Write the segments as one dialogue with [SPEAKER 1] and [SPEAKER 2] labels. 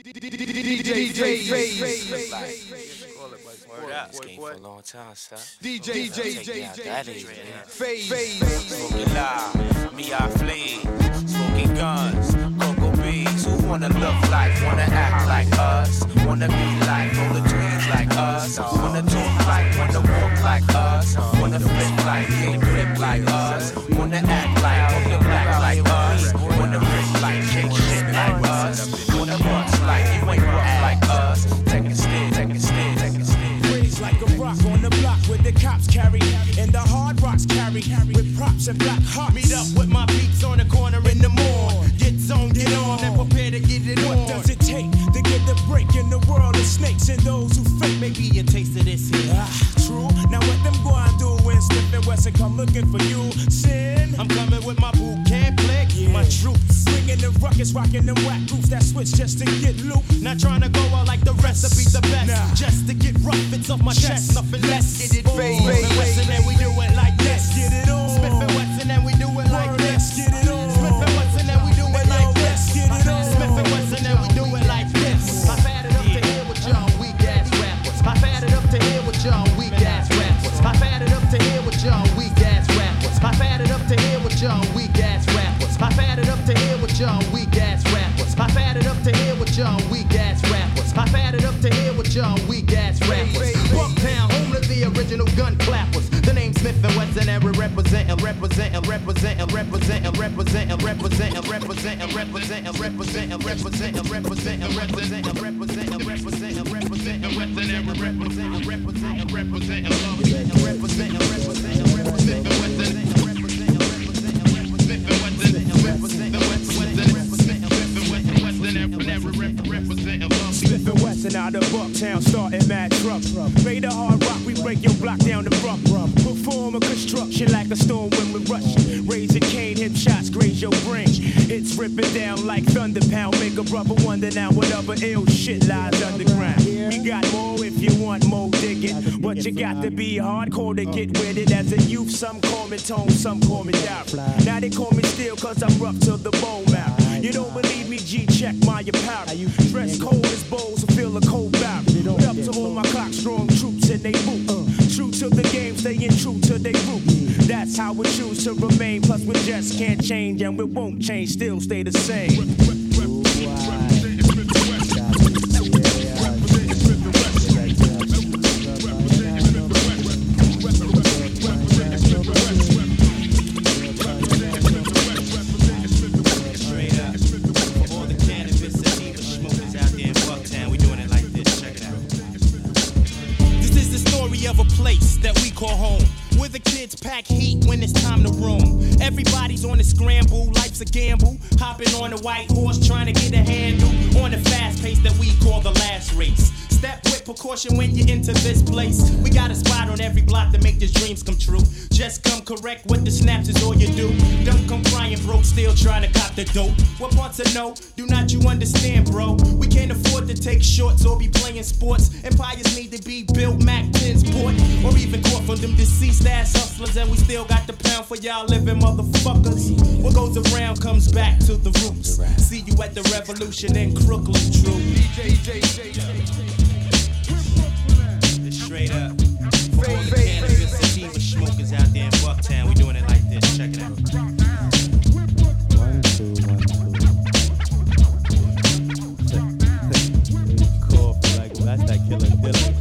[SPEAKER 1] DJ Phase.
[SPEAKER 2] Word up. This game for a long time, son.
[SPEAKER 1] DJ Phase.
[SPEAKER 2] Smoking live, me I flee. Smoking guns, cocoa bees. Who wanna look like, wanna act like us? Wanna be like, roll the trees like us? Wanna talk like, wanna walk like us? Wanna flip like, get grip like us? Wanna act like, hold the black like us? Wanna rip like, shake shit like us? Wanna bust like, you ain't rough like us? Take a stand, take a stand, take a stand.
[SPEAKER 3] Raised like a rock on the block where the cops carry and the hard rocks carry with props and black hearts. Meet up with my peeps on the corner in the morning. Get zone, get on, and prepare to get it on. What does it take to get the break in the world of snakes and those who fake? Maybe a taste of this here. True. Now what them go and do when Smith and Wesson come looking for you? Sin. I'm coming with my boot camp flag, my troops. Bringing the ruckus, rocking them whack groups that switch just to get loot. Not trying to go out like the rest to be the best. Nah. Just to get rough, it's off my chest, nothing less. Get it Phase. Smith and Wesson and we do it like this. Get it on. Smith and Wesson and we do it like this. Get it on. Smith and Wesson and we do it like this. Get it on. Smith and Wesson and we do it like this. I've had it up to here with y'all weak ass rappers. I've had it up to here with y'all weak ass rappers. I've had it up to here with y'all weak ass rappers. I've had it up to here with y'all weak ass rappers. I've had it up to here with y'all weak ass rappers. I've had it up to here with y'all weak ass rappers. I've had it up to here with y'all weak ass rappers. Bucktown, home of the original gun clappers. The name Smith and Wesson and we representing. Smith and Wesson out of Bucktown, starting mad truck. Made a hard rock, we break your block down the front. Perform a construction like a storm when we rush. Raising cane, hip shots, graze your brain. It's ripping down like thunder pound. Make a brother wonder now what other ill shit lies underground. We got more if you want more digging, but you got to be hardcore to get with it. As a youth, some call me Tone, some call me Doubt. Now they call me Steel cause I'm rough to the bone mouth. You don't believe me, G, check my apparel. Dress cold as bowls, feel a cold barrel. Up to all my clock strong troops and they boot. True to the game, staying true to they roots. That's how we choose to remain. Plus we just can't change and we won't change, still stay the same. Call home, where the kids pack heat when it's time to roam. Everybody's on the scramble, life's a gamble. Hopping on a white horse, trying to get a handle on the fast pace that we call the last race. Step with precaution when you're into this place. We got a spot on every block to make your dreams come true. Just come correct with the snaps is all you do. Don't come crying broke, still trying to cop the dope. What parts of no? Do not you understand, bro? We can't afford to take shorts or be playing sports. Empires need to be built, Mac 10s bought, or even caught for them deceased ass hustlers. And we still got the pound for y'all living motherfuckers. What goes around comes back to the roots. See you at the revolution in Crooklyn, true. Straight up. For all the cannabis and diva smokers out there in Bucktown, we doing it like this. Check it out.
[SPEAKER 4] 1, 2, 1, 2. Cough like that's that killer Dylan.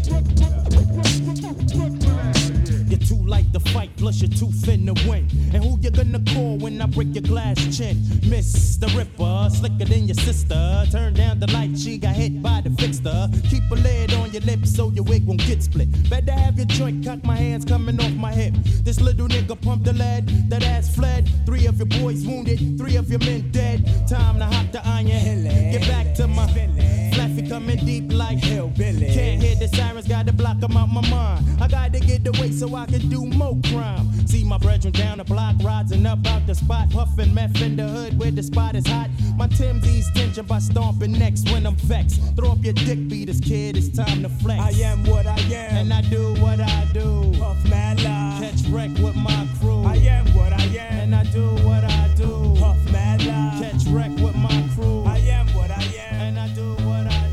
[SPEAKER 3] You're too light to fight, plus you're too thin to win. And who you gonna call when I break your glass chin? Miss the Ripper, slicker than your sister. Turn down the light, she got hit by the fixer. Keep a lid on your lips so your wig won't get split. Better have your joint cock, my hands coming off my hip. This little nigga pumped the lead, that ass fled. 3 of your boys wounded, 3 of your men dead. Time to hop the iron, get back to my flaffy coming deep like hillbilly. Can't hear the sirens, gotta block them out my mind. I gotta get away so I can do more crime. See my brethren down the block, rising up out the spot, puffin' meth in the hood where the spot is hot. My Tim's ease tension by stomping next when I'm vexed. Throw up your dick beaters, kid, it's time to flex. I am what I am, and I do what I do. Puff man lie, catch wreck with my crew. I am what I am, and I do what I do. Puff man lie, catch wreck with my crew. I am what I am, and I do what I do.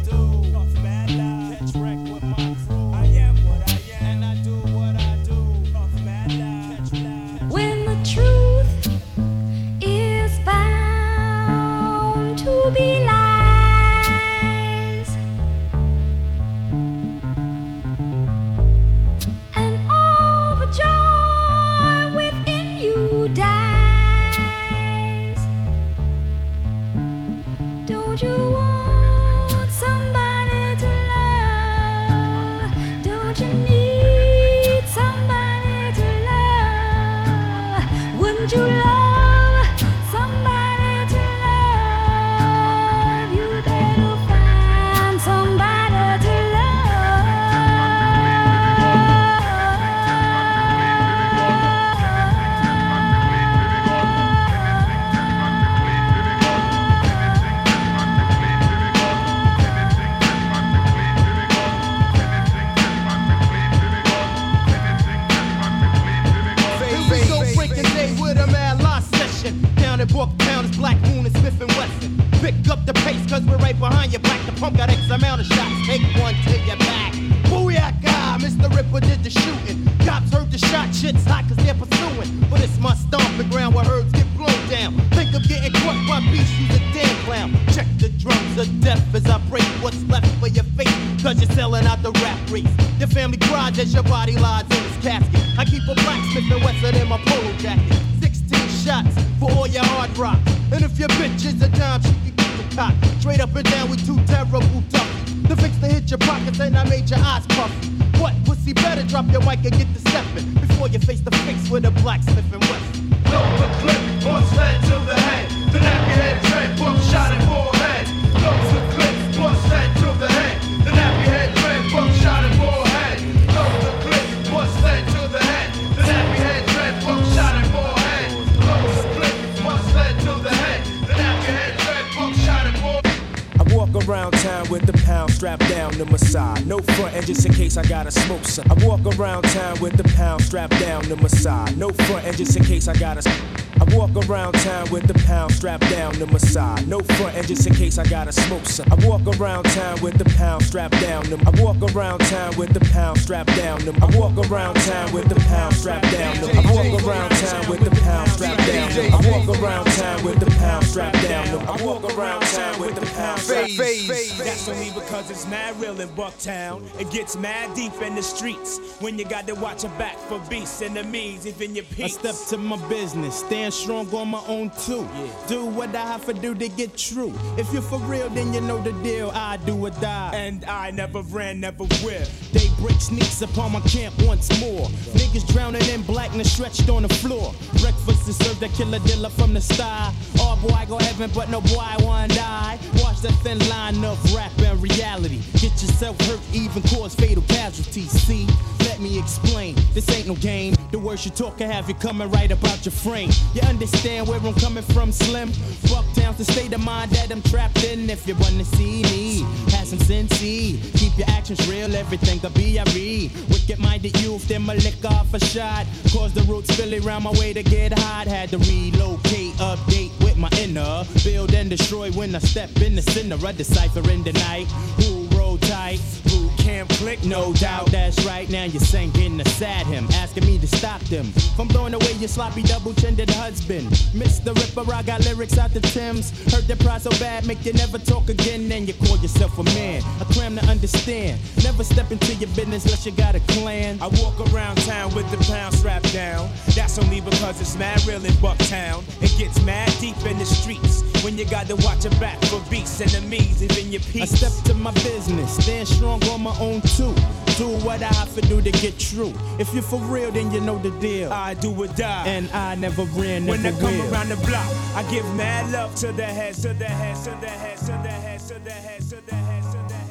[SPEAKER 3] behind your back. The pump got X amount of shots. Take one to your back. Booyaka, Mr. Ripper did the shooting. Cops heard the shot, shit's hot cause they're pursuing. But it's my stomping ground where herds get blown down. Think of getting caught by beasts, you a damn clown. Check the drums of death as I break what's left for your face. Cause you're selling out the rap race. Your family cries as your body lies in its casket. I keep a blacksmith and Western in my polo jacket. 16 shots for all your hard rock. And if your bitch is a dime, she can get the cock. Straight up and down with two terrible toughies. The fix to hit your pockets and I made your eyes puffy. What pussy better drop your mic and get the steppin' before you face the fix with a blacksmith and Western.
[SPEAKER 5] Load the clip, one sled to the head. The nappy head tread, book shot in forehead. Load the clip, one sled to the head. The nappy head tread, book shot in forehead. Load the clip, one sled to the head. The nappy head tread, book shot in forehead. Load the clip, one sled to the head. The nappy head tread, book shot in forehead.
[SPEAKER 6] I walk around town with the pound strapped down to my side. No frontin' just in case I gotta smoke some. I walk around town with the pound strapped down to my side. No frontin' just in case I gotta. I walk around town with the pound strapped down to my side. No frontin' just in case I gotta smoke some. I walk around town with the pound strapped down to. I walk around town with the pound strapped down to. I walk around town with the pound strapped down to. I walk around town with the pound strapped down to. I walk around town with the pound strapped down to. I walk around town with the pound strapped down.
[SPEAKER 3] That's only because it's mad real in Bucktown. It gets mad deep in the streets when you got to watch your back for beasts, enemies, even your peace. I step to my business, stand strong on my own too. Do what I have to do to get true. If you're for real, then you know the deal. I do or die, and I never ran, never will. They break sneaks upon my camp once more. Niggas drowning in blackness, stretched on the floor. Breakfast is served, a killer dealer from the sty. Oh boy, I go heaven, but no boy, I wanna die. Watch the thin line of rap and reality. Get yourself hurt, even cause fatal casualties. See, let me explain. This ain't no game. The words you talk can have you coming right about your frame. You understand where I'm coming from, Slim? Bucktown's the state of mind that I'm trapped in. If you wanna see me, have some sense. Keep your actions real, everything could be a read. Wicked-minded youth, then my lick off a shot. Cause the roots Philly round my way to get hot. Had to relocate, update with my inner. Build and destroy when I step in the center. I decipher in the night. Who roll tight? Who can't click? No doubt, that's right. Now you're sinking to sad him, asking me to stop them from throwing away your sloppy double-chin-ded husband. Mr. Ripper, I got lyrics out the Timbs. Heard the price so bad, make you never talk again. Then you call yourself a man, a cram to understand. Never step into your business unless you got a clan. I walk around town with the pound strapped down. That's only because it's mad real in Bucktown. It gets mad deep in the streets when you got to watch your back for beasts, enemies, even your peace. I step to my business, stand strong on my own too. Do what I have to do to get true. If you're for real, then you know the deal. I do or die, and I never ran, never will. When I come around the block, I give mad love to the heads, to the heads, to the heads, to the heads, to the heads, to the heads, to the heads.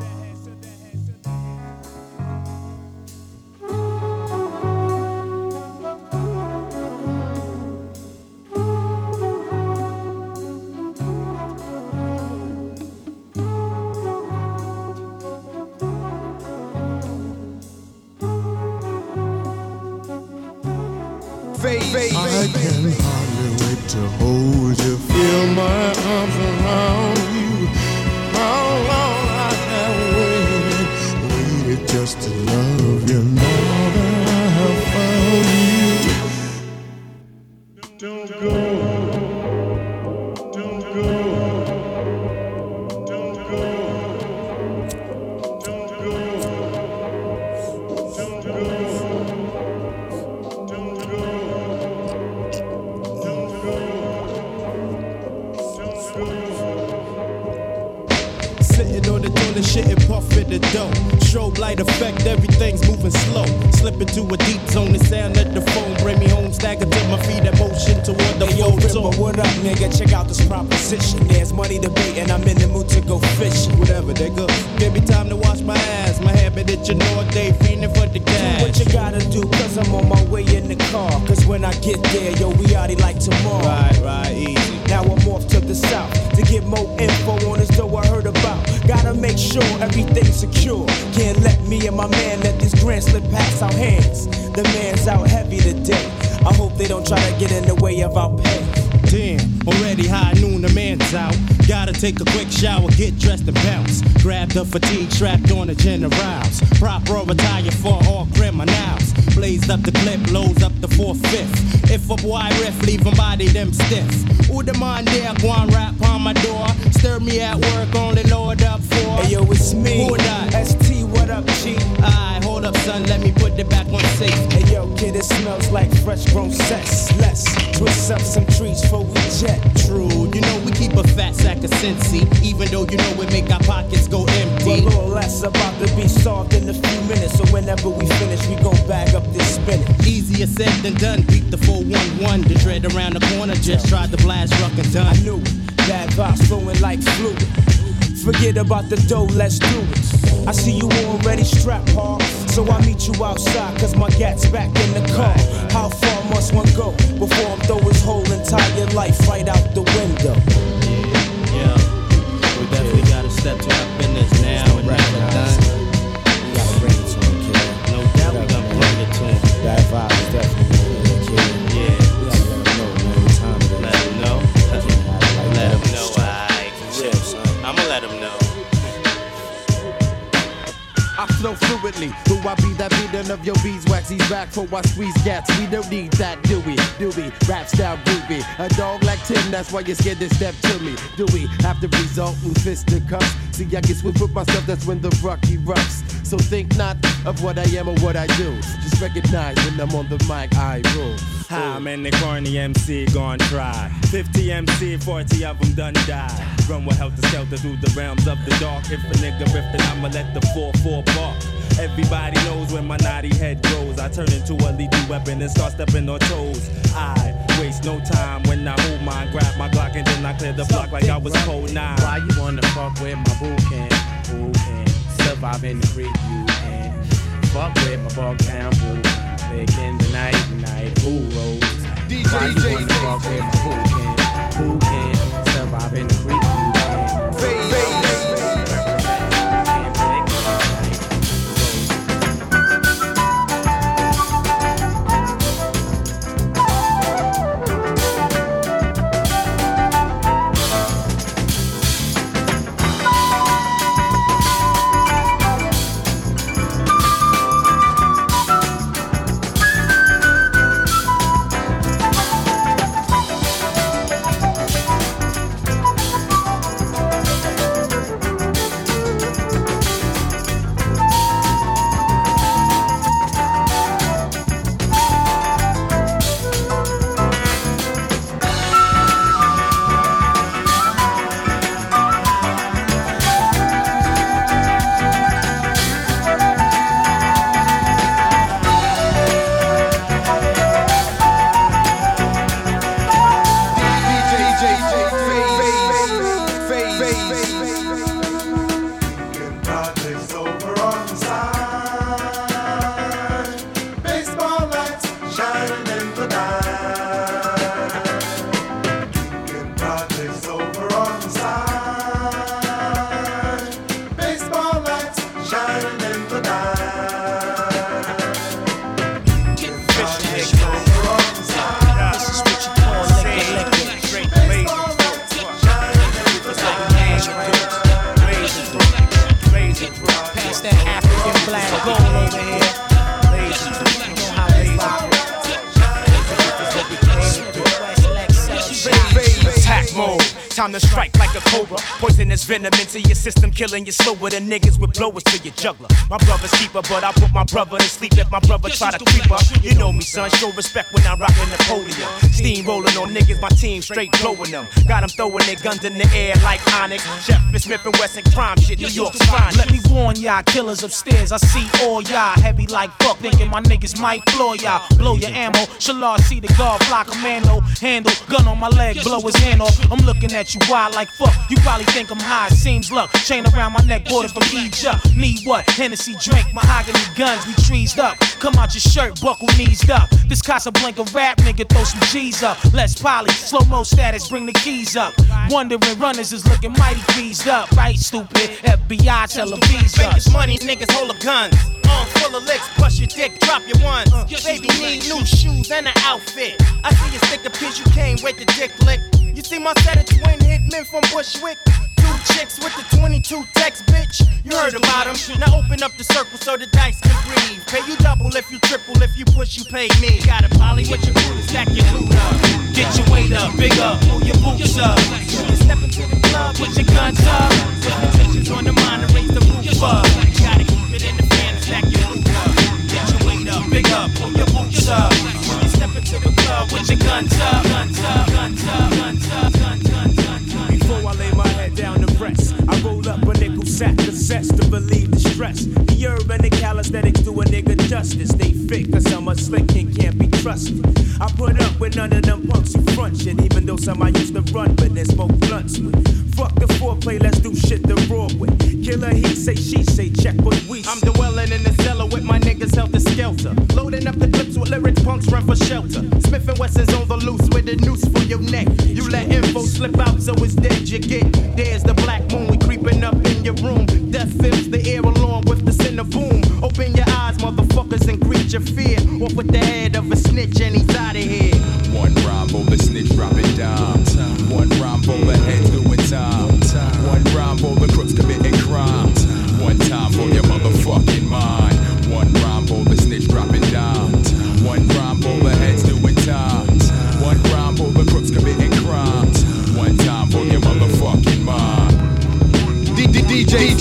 [SPEAKER 7] I can hardly wait to hold you, feel my arms around you. How long I have waited just to love you. Now that I have found you, don't go, don't go, don't go, don't go, don't go.
[SPEAKER 3] The shit and puff in the dough. Strobe light effect, everything's moving slow. Slip into a deep zone, the sound of the phone bring me home, stagger to my feet, emotion toward the photo.
[SPEAKER 6] What up, nigga? Check out this proposition. There's money to beat, and I'm in the mood to go fishing.
[SPEAKER 3] Whatever, nigga. Give me time to wash my ass. My habit at your all day, fiending for the gas.
[SPEAKER 6] Do what you gotta do, cause I'm on my way in the car. Cause when I get there, yo, we oughty like tomorrow.
[SPEAKER 3] Right, easy.
[SPEAKER 6] Now I'm off to the south to get more info on this dough I heard about. Gotta make sure everything's secure. Can't let me and my man let this grand slip pass our hands. The man's out heavy today. I hope they don't try to get in the way of our pay. Damn, already high noon, the man's out. Gotta take a quick shower, get dressed and bounce. Grab the fatigue strapped on the generals. Proper retire for all criminals. Blazed up the clip, loads up the 4/5. If a boy riff, leave him body them stiff. Who the man there, go and rap on my door. Stir me at work, only load up for.
[SPEAKER 8] Hey yo, it's me.
[SPEAKER 6] Who that?
[SPEAKER 8] ST, what up, G?
[SPEAKER 6] Alright, hold up, son, let me put it back on safe.
[SPEAKER 8] Hey yo, kid, it smells like fresh grown sex. Let's twist up some trees before we jet.
[SPEAKER 6] True, you know we keep a fat sack of Cincy, even though you know it make our pockets go empty.
[SPEAKER 8] Well, all that's about to be solved in a few minutes. So whenever we finish, we gon' bag up this spinach.
[SPEAKER 6] Easier said than done. Beat the 411. The dread around the corner just tried to blast Ruck and Dunn.
[SPEAKER 8] I knew bad vibes flowing like fluid. Forget about the dough, let's do it. I see you already strapped hard, so I meet you outside, cause my gat's back in the car. How far must one go before I'm throw his whole entire life right out the window?
[SPEAKER 6] Yeah, we definitely gotta step to our business now and never done.
[SPEAKER 8] We gotta bring it to him, kid.
[SPEAKER 6] No doubt we gonna bring it to him.
[SPEAKER 8] Bad vibes is definitely here, kid.
[SPEAKER 6] Yeah.
[SPEAKER 8] We gotta let him know, man, the time it is.
[SPEAKER 6] Let him know. Let him know, alright. I'ma let him know.
[SPEAKER 1] I flow fluidly, do I be that beating of your beeswax? He's back for I squeeze gats. We don't need that, do we? Rap style groovy. A dog like Tim, that's why you're scared to step to me. Do we have to result in fisticuffs? See, I get swift with myself, that's when the rock erupts. So think not of what I am or what I do. Just recognize when I'm on the mic, I rule.
[SPEAKER 4] Hi, man, the corny MC gon' try. 50 MC, 40 of them done die. Run with helter skelter through the realms of the dark. If a nigga rippin', I'ma let the 4-4 bark. Everybody knows when my naughty head grows. I turn into a lethal weapon and start stepping on toes. I waste no time when I hold mine, grab my Glock and then I clear the block like I was Code 9.
[SPEAKER 9] Why you wanna fuck with my boo can? Who can survive in the creek? You can fuck with my Bucktown boo. Big in the night, who rolls? Why you wanna fuck with my boo can? Who can survive in the creek? You can.
[SPEAKER 3] Time to strike like a cobra. Poisonous venom into your system, killing you slower than niggas with blowers to your juggler. My brother's keeper, but I put my brother to sleep if my brother try to creep up. You know me, son, show respect when I'm rocking Napoleon. Steamrolling on niggas, my team straight blowing them. Got them throwing their guns in the air like Onyx. Shepard Smith and Wesson crime shit, New York's fine.
[SPEAKER 10] Let me warn y'all, killers upstairs, I see all y'all. Heavy like fuck, thinking my niggas might floor y'all. Blow your ammo, Shalard see the guard, block commando. Handle, gun on my leg, blow his hand off. I'm looking at you wild like fuck. You probably think I'm high, seems luck. Chain around my neck, bought it from Egypt. Need what? Hennessy drink, mahogany guns, we trees up. Come out your shirt, buckle knees up. This Casablanca rap nigga, throw some G's up. Less poly, slow-mo status, bring the keys up. Wondering runners is looking mighty pleased up. Right, stupid? FBI tell them V's up.
[SPEAKER 3] Make this money, niggas hold up guns.
[SPEAKER 10] Full of licks, bust your dick, drop your ones. Baby need new shoes and an outfit. I see you stick of kids, you came with the dick lick. You see my set of twin hitmen from Bushwick. 2 chicks with the 22 text, bitch. You heard about them. Now open up the circle so the dice can breathe. Pay you double if you triple, if you push, you pay me. Got a poly with your booty, stack your loot up. Get your weight up, big up, pull your boots up. Step into the club, put your guns up. Put the tensions on the mind and raise the roof up. You gotta keep it in the fan, stack your loot up. Get your weight up, big up, pull your boots up. Step into the club, put your guns up. Guns up, guns up, guns up, guns up.
[SPEAKER 6] Before I lay my head down to rest, I roll up a nickel sack of zest to relieve the stress. The urban and calisthenics do a nigga justice. They fake cause I'm a slick and can't be trusted. I put up with none of them punks who front shit, even though some I used to run but then smoke blunts with. Fuck the foreplay, let's do shit to raw with. Killer, he say, she say, check what we say.
[SPEAKER 10] I'm dwelling in the cellar with my niggas helter skelter. Loading up the clips with lyrics, punks run for shelter. Smith & Wesson's on the loose with a noose for your neck. You let info slip out so it's dead you get. There's the black moon, we creeping up in your room. Death fills the air along with the center boom. Open your eyes, motherfuckers, and greet your fear. Off with the head of a snitch and he's out of here.
[SPEAKER 11] One rhyme for the snitch dropping down. One rhyme for the heads doing time. One rhyme for the crooks committing crime. One time for your motherfucking mind. One rhyme for the snitch dropping down. One rhyme for the heads doing time. One rhyme for the crooks committing crime. One time for your motherfucking mind. DJ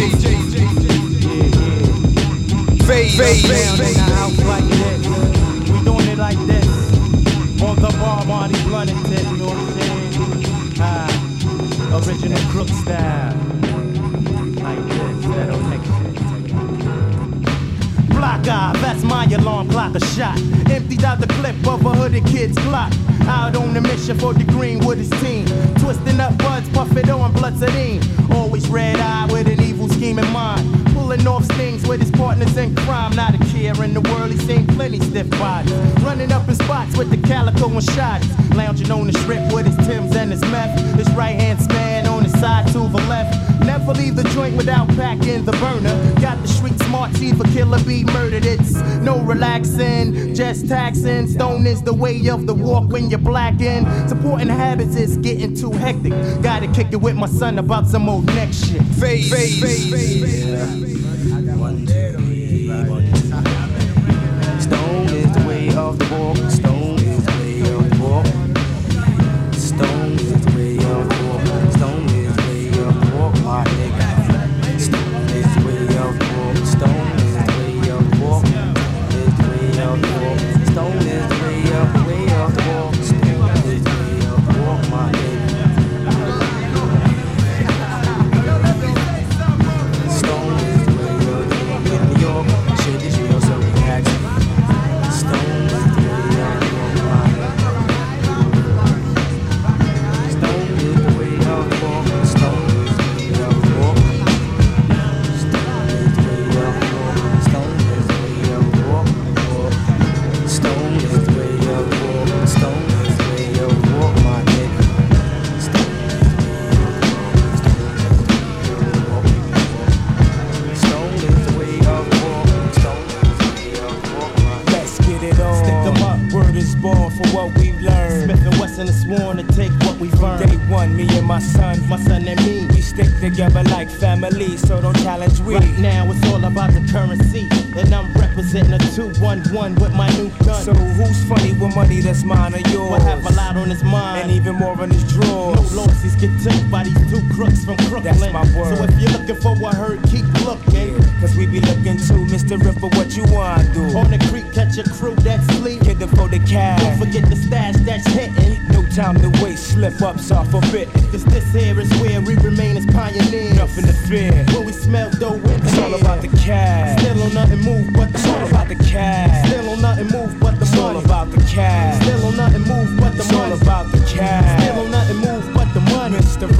[SPEAKER 11] Phase.
[SPEAKER 10] Like this. We doing it like this. On the bar, Marty Blunt and Ted, you know what I'm saying? Original crook style. Like this, that old next shit. Block eye, that's my alarm clock, a shot. Emptied out the clip of a hooded kid's block. Out on the mission for the green with his team. Twisting up buds, puff it on bloodsedine. Always red eye with an evil scheme in mind. Pulling off stings with his partners in crime. Not a care in the world, he's seen plenty stiff bodies. Running up in spots with the calico and shotties. Lounging on the strip with his Timbs and his meth. His right hand's man on his side to the left. Never leave the joint without packing the burner. Got the street smarts, either kill or be murdered. It's no relaxing, just taxing. Stone is the way of the walk when you're blacking. Supporting habits is getting too hectic. Gotta kick it with my son about some old next shit.
[SPEAKER 11] Phase.
[SPEAKER 10] Stone is the way of the walk. Stone is the way of the walk. Stone is the way of the walk. Stone is the way of the walk, my nigga. Stone is the way of the walk. Stone is the way of the walk. Is the way of the walk. Stone is the way of the walk. Stone is the way of the walk, my nigga. Stone is the way of the walk in New York. Shit is real, so relax. Stone is the way of the walk, my nigga. Stone is the way of the walk. Stone is the way of the walk. Stone is the way of the walk. Stone is the way of the walk. Stone is the way of the walk. Stone is the way of the walk, my nigga. Stone is the way of the walk. Stone is the way of the walk. Stone is the way of the walk, my nigga.
[SPEAKER 6] Let's get it on.
[SPEAKER 10] Stick 'em up.
[SPEAKER 6] Word is born for what we've learned.
[SPEAKER 10] Smith & Wesson is sworn to take what we've earned.
[SPEAKER 6] Day one, me and my son
[SPEAKER 10] and me.
[SPEAKER 6] We stick together like family, so don't challenge we.
[SPEAKER 10] Right now it's all about the currency. And I'm representing a 211 with my new gun.
[SPEAKER 6] So who's funny with money that's mine or yours?
[SPEAKER 10] What have a lot on his mind?
[SPEAKER 6] And even more on his drawers.
[SPEAKER 10] No losses get took by these two crooks from Crooklyn.
[SPEAKER 6] That's my word.
[SPEAKER 10] So if you're looking for what hurt, keep looking.
[SPEAKER 6] Yeah, cause we be looking too, Mr. Ripper, what you wanna do?
[SPEAKER 10] On the creek, catch a crew that's sleep.
[SPEAKER 6] Get them for the cash.
[SPEAKER 10] Don't forget the stash that's hitting.
[SPEAKER 6] No time to waste, slip ups off a bit.
[SPEAKER 10] Cause this here is where we remain as pioneers.
[SPEAKER 6] Nothing to fear.
[SPEAKER 10] Where we smell dough with
[SPEAKER 6] It's all about the cash.
[SPEAKER 10] Still on nothing move but the
[SPEAKER 6] It's all about the cash.
[SPEAKER 10] Still on nothing move but the
[SPEAKER 6] It's
[SPEAKER 10] money.
[SPEAKER 6] all about the cash.
[SPEAKER 10] Still on nothing move but the
[SPEAKER 6] It's
[SPEAKER 10] money.
[SPEAKER 6] all about the cash.
[SPEAKER 10] Still on nothing move but the money.
[SPEAKER 6] Mr. Ripper.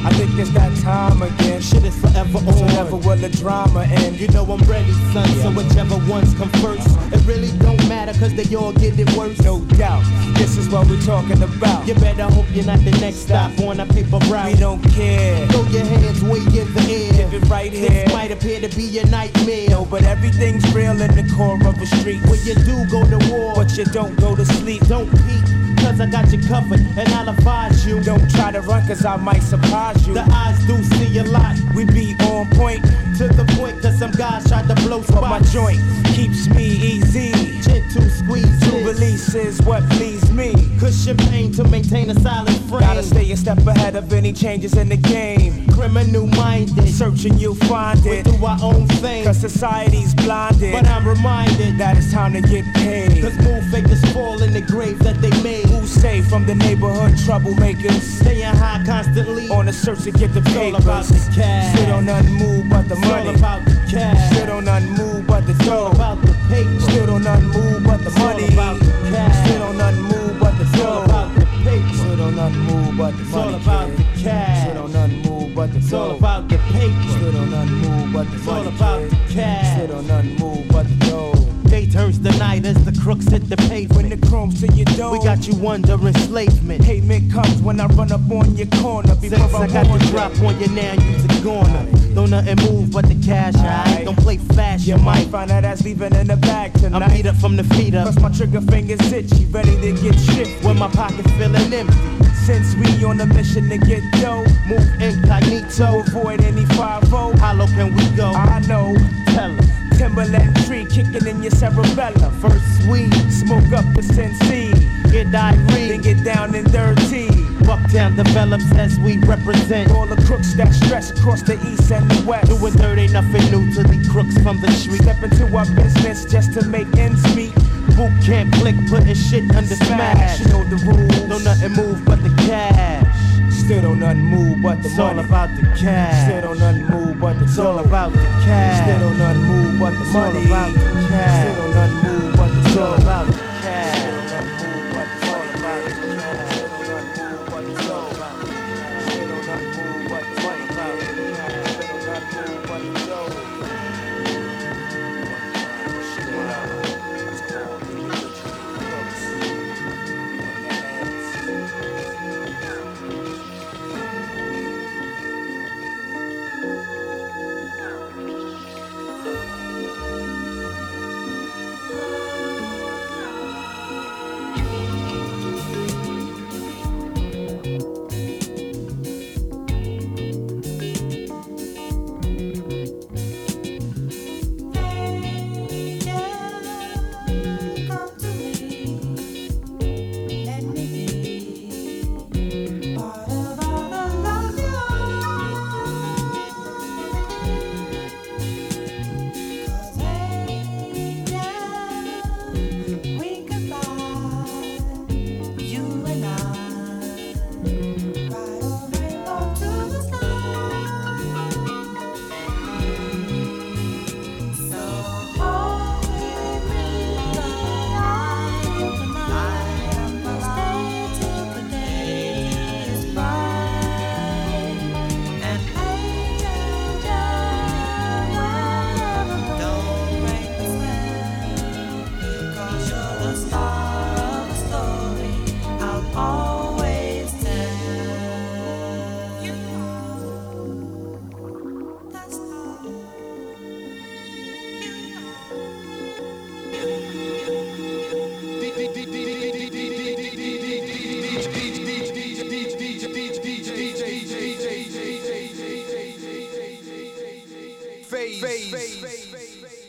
[SPEAKER 8] I think it's that time again.
[SPEAKER 10] Shit is forever on.
[SPEAKER 8] So never will the drama end.
[SPEAKER 10] You know I'm ready, son, so whichever ones come first. It really don't matter, cause they all get it worse.
[SPEAKER 8] No doubt, this is what we're talking about.
[SPEAKER 10] You better hope you're not the next stop on a paper route.
[SPEAKER 8] We don't care.
[SPEAKER 10] Throw your hands way in the air.
[SPEAKER 8] Give it right here.
[SPEAKER 10] This might appear to be a nightmare.
[SPEAKER 8] No, but everything's real in the core of a street.
[SPEAKER 10] Where you do go to war,
[SPEAKER 8] but you don't go to sleep.
[SPEAKER 10] Don't peek, cause I got you covered and I'll advise you.
[SPEAKER 8] Don't try to run, cause I might surprise you.
[SPEAKER 10] The eyes do see a lot.
[SPEAKER 8] We be on point.
[SPEAKER 10] To the point, cause some guys tried to blow spots.
[SPEAKER 8] But my joint keeps me easy.
[SPEAKER 10] Gentle squeeze.
[SPEAKER 8] To release is what please me.
[SPEAKER 10] Cushion pain to maintain a silent frame.
[SPEAKER 8] Gotta stay a step ahead of any changes in the game.
[SPEAKER 10] Criminal minded.
[SPEAKER 8] Searching you'll find it.
[SPEAKER 10] We do our own thing.
[SPEAKER 8] Cause society's blinded.
[SPEAKER 10] But I'm reminded
[SPEAKER 8] that it's time to get paid.
[SPEAKER 10] Cause move fakers fall in the grave that they made.
[SPEAKER 8] Who's safe from the neighborhood troublemakers?
[SPEAKER 10] Staying high constantly.
[SPEAKER 8] On a search to get the papers.
[SPEAKER 10] All about the cash.
[SPEAKER 8] Still don't nothing move but the money.
[SPEAKER 10] All about the cash.
[SPEAKER 8] Still don't nothing move but the dough.
[SPEAKER 10] All about the paper.
[SPEAKER 8] Still don't nothing move but the money.
[SPEAKER 10] All about the cash.
[SPEAKER 8] Still don't nothing move but the dough.
[SPEAKER 10] All about the paper.
[SPEAKER 8] Still don't nothing move but the money.
[SPEAKER 10] All about the cash.
[SPEAKER 8] Still don't nothing move but the dough.
[SPEAKER 10] It's all about the paper.
[SPEAKER 8] Still don't nothing move but the money.
[SPEAKER 10] It's all about the cash.
[SPEAKER 8] Still don't nothing move but the dough.
[SPEAKER 10] Day turns the night as the crooks hit the pavement.
[SPEAKER 8] When the crumbs to your door,
[SPEAKER 10] we got you under enslavement.
[SPEAKER 8] Payment comes when I run up on your corner.
[SPEAKER 10] Since I got the drop on you now, you's a goner. Don't nothing move but the cash, alright? Don't play fast,
[SPEAKER 8] you might find out that's leaving in the bag tonight.
[SPEAKER 10] I'm beat up from the feet up.
[SPEAKER 8] Cause my trigger finger's itchy, ready to get shit.
[SPEAKER 10] When my pocket feeling empty.
[SPEAKER 8] Since we on a mission to get dough,
[SPEAKER 10] move incognito,
[SPEAKER 8] avoid any 5-0.
[SPEAKER 10] How low can we go?
[SPEAKER 8] I know,
[SPEAKER 10] tell us.
[SPEAKER 8] Timberland tree kicking in your cerebellum.
[SPEAKER 10] First sweet,
[SPEAKER 8] smoke up the Sensi.
[SPEAKER 10] Get diarrhea,
[SPEAKER 8] then get down and dirty.
[SPEAKER 10] Bucktown develops as we represent
[SPEAKER 8] all the crooks that stress across the east and the west.
[SPEAKER 10] Doing dirt ain't nothing new to the crooks from the street.
[SPEAKER 8] Step into our business just to make ends meet.
[SPEAKER 10] Boot camp click, putting shit under smash.
[SPEAKER 8] You know the rules.
[SPEAKER 10] Don't nothing move but the cash.
[SPEAKER 8] Still don't nothing move but the
[SPEAKER 10] it's
[SPEAKER 8] money.
[SPEAKER 10] All about the cash.
[SPEAKER 8] Still don't nothing move but the
[SPEAKER 10] it's all about the cash.
[SPEAKER 8] Still don't nothing move but the money.
[SPEAKER 10] It's all about the cash.
[SPEAKER 8] Still don't nothing move but the
[SPEAKER 10] it's all about the cash.
[SPEAKER 5] Phase.